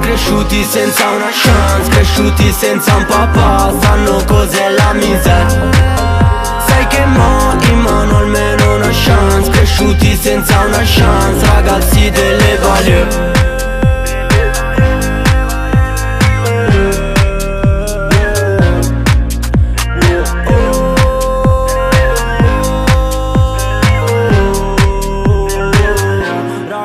cresciuti senza una chance, cresciuti senza un papà, sanno cos'è la miseria. Sai che mo in mano almeno una chance, cresciuti senza una chance, ragazzi delle value.